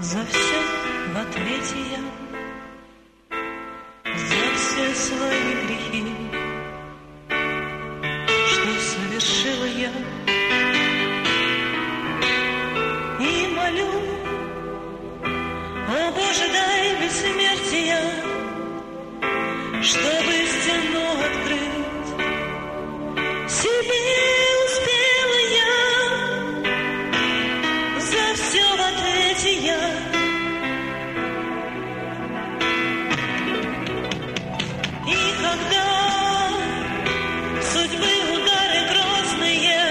За все в ответе я, за все свои грехи, что совершила я. И молю, о Боже, дай бессмертия, чтобы стену открыть себе. Успела я, за все в ответе я. И когда судьбы удары грозные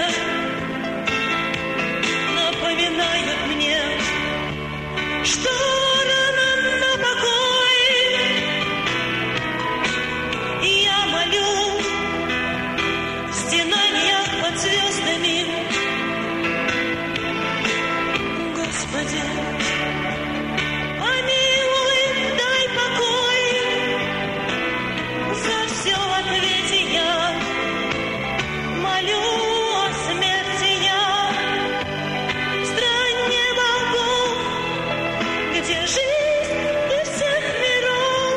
напоминают мне, что рано на покой, я молю в стенаниях под звездами: Господи, помилуй, дай покой. За все в ответе я молю о смерти я в стране богов, где жизнь из всех миров,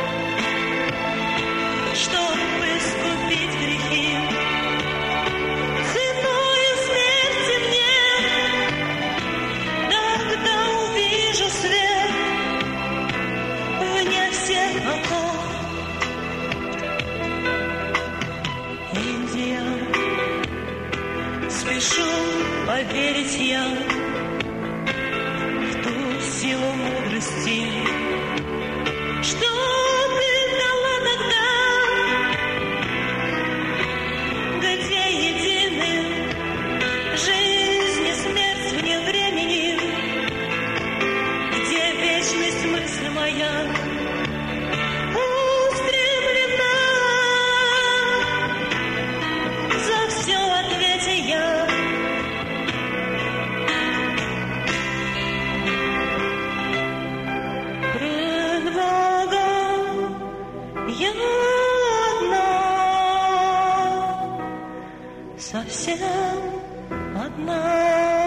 чтобы искупить грехи ценою смерти мне. Тогда увижу свет вне всех оков. Индия, спешу поверить я в ту силу мудрости, что ты дала тогда, где едины жизнь и смерть вне времени, где вечность мысль моя устремлена. За все в ответе я. Пред Богом я одна, совсем одна.